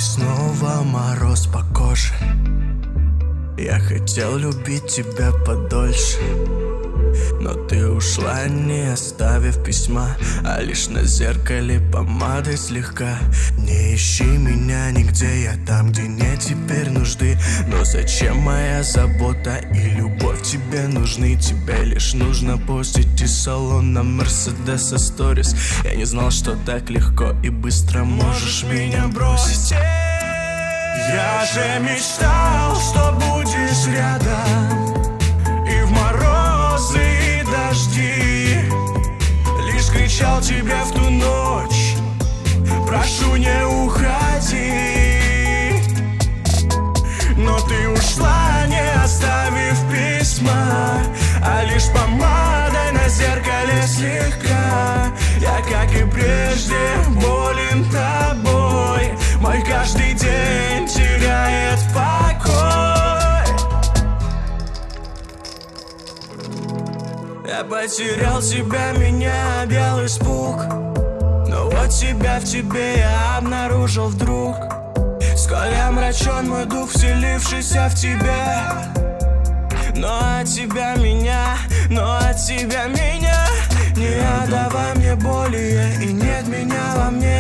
снова мороз по коже. Я хотел любить тебя подольше, но ты ушла, не оставив письма, а лишь на зеркале помадой слегка. Не ищи меня нигде, я там, где нет теперь нужды. Но зачем моя забота и любовь тебе нужны? Тебе лишь нужно постить из салона Мерседеса сторис. Я не знал, что так легко и быстро можешь меня бросить. Я же мечтал, что будешь рядом и в морозы, и дожди. Лишь кричал тебе в ту ночь: прошу, не уходи. Но ты ушла, не оставив письма, а лишь помадой на зеркале слегка. Я, как и прежде, болен тобой. Мой каждый день теряет покой. Я потерял тебя, меня объял испуг, но вот тебя в тебе я обнаружил вдруг. Сколь омрачен мой дух, вселившийся в тебя. Но от тебя меня не отдавай мне более, и нет меня во мне.